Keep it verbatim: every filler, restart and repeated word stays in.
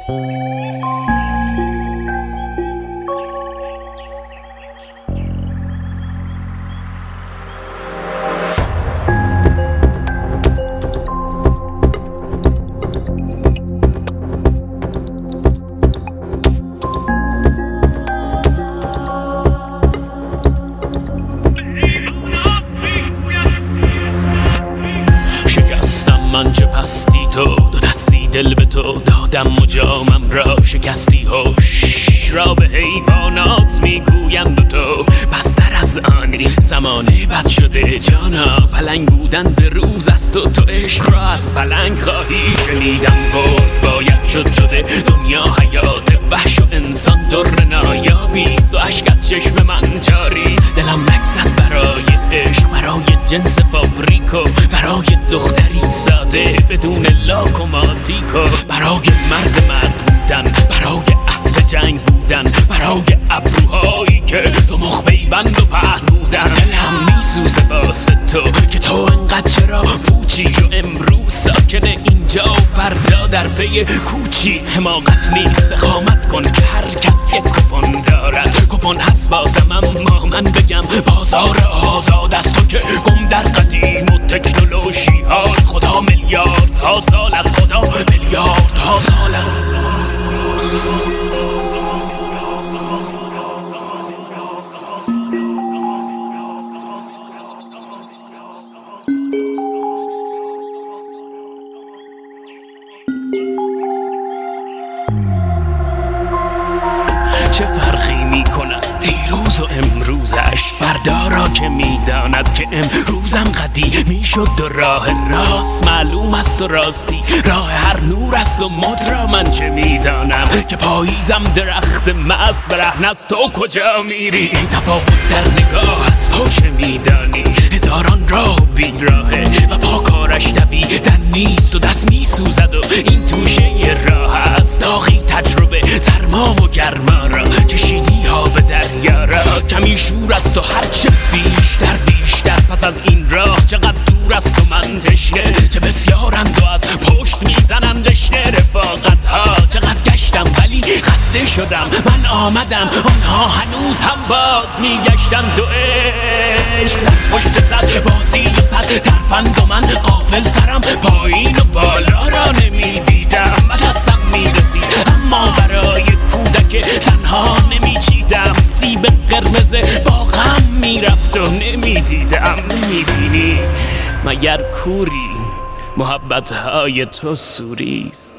من چه پستی تو دو دستی دل به تو دادم و جامم را شکستی هوش را به حیوانات میگویم به تو بستر از آنی زمانه بد شده جانا پلنگ بودن به روز است و تو عشق را از پلنگ خواهی شنیدم برد باید شد شده دنیا حیات وحش و انسان در نایابیست و عشق از چشم من جاری دلم نگزد برای عشق برای جنس فابریکو برای دختری ساده بدون لاک و ماتیکو برای مرد مرد بودن برای عهد جنگ بودن برای ابروهایی که تو مخ پیوند و پهن بودن دلم میسوزه واسه تو که تو انقدر چرا پوچی و امروز ساکن اینجا و فردا در پی کوچی حماقت نیست اقامت کن که هر کس یک کپون دارد کپون هست بازم اما من بگم بازار آزاد است تو که گم در قدیم و تکنولوژی ها خدا میلیارد ها سال از خدا میلیارد ها سال از چه فرقی می کند دیروز و امروزش فردا را که می داند که امروزم قدیمی شد و راه راست معلوم است و راستی راه هر نور است و مد را من چه می دانم که پاییزم درخت مست برهن از تو کجا میری تفاوت در نگاه است تو چه می دانی هزاران راه و بیراهه و پا کارش دویدن نیست و دست می سوزد و این توشه راه است داغی تجربه سرما و گرما را چشیدی ها به دریا را کمی شور است و هرچه بیشتر بیشتر پس از این راه چقدر دور است و من تشنه چه بسیارند و از پشت میزنند رشته رفاقت ها چقدر گشتم ولی خسته شدم من آمدم آنها هنوز هم باز میگشتند و عشق در پشت صد بازی و صد ترفند و من غافل سرم پایین و بالا را نمیدیدم و دستم میرسید اما برای کودک تنها نمیچیدم سیب قرمز با غم میرفت و نمیدیدم نمیبینی مگر کوری محبت های تو سوریست